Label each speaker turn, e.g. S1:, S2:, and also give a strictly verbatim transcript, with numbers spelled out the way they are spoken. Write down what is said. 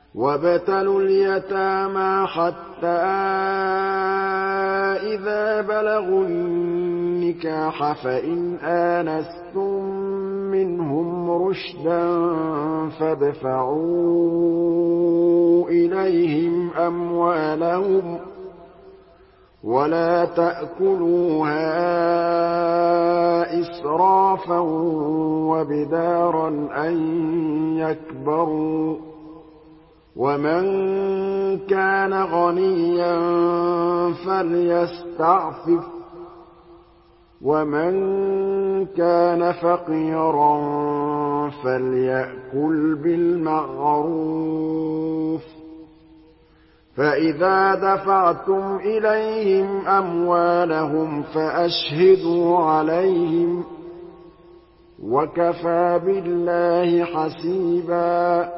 S1: وَابْتَلُوا الْيَتَامَىٰ حَتَّىٰ إِذَا بَلَغُوا النِّكَاحَ فَإِنْ آنَسْتُم مِّنْهُمْ رُشْدًا فَادْفَعُوا إِلَيْهِمْ أَمْوَالَهُمْ ۖ وَلَا تَأْكُلُوهَا إِسْرَافًا وَبِدَارًا أَن يَكْبَرُوا ۚ وَمَن كَانَ غَنِيًّا فَلْيَسْتَعْفِفْ ۖ وَمَن كَانَ فَقِيرًا فَلْيَأْكُلْ بِالْمَعْرُوفِ ۚ فَإِذَا دَفَعْتُمْ إِلَيْهِمْ أَمْوَالَهُمْ فَأَشْهِدُوا عَلَيْهِمْ ۚ وَكَفَىٰ بِاللَّهِ حَسِيبًا.